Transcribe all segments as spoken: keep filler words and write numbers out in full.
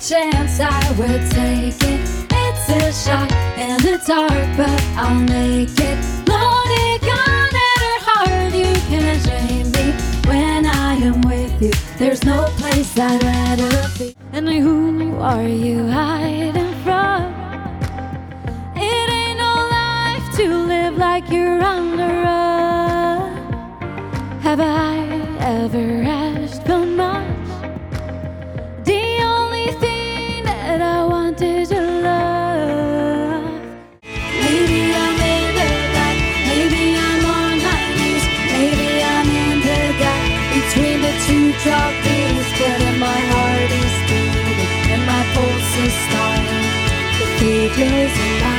chance, I would take it. It's a shot in the dark, but I'll make it. Loaded gun at her heart, you can't shame me. When I am with you, there's no place I'd rather be. And who are you hiding from? It ain't no life to live like you're on the run. Have I ever asked for much? The only thing that I want is your love. Maybe I'm in the black, maybe I'm on my knees, maybe I'm in the gap between the two chalk beams. But in my heart is beating and my pulse is starting. The figures in my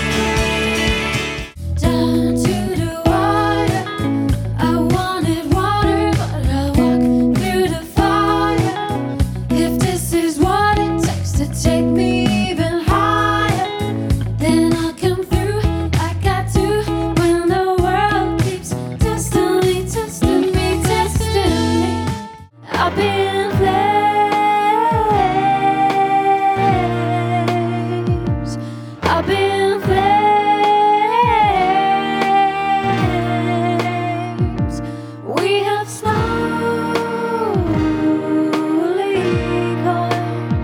down to the water. I wanted water, but I walked through the fire. If this is what it takes to take me even higher, then I'll come through. I got to when the world keeps testing me, testing me, testing me. I've been flames. I've been flames. We have slowly gone.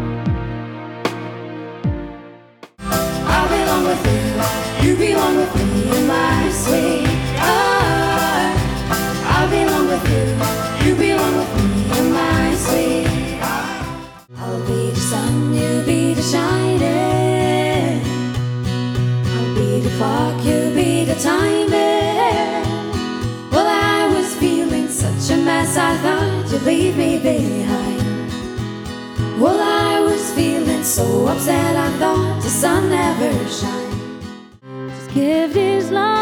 I belong with you, you belong with me in my sweetheart. I belong with you, you belong with me in my sweetheart. I'll be the sun, you be the shining. I'll be the clock, you be the timing. Well, I was feeling such a mess, I thought you'd leave me behind. Well, I was feeling so upset, I thought the sun never shines. Just give this love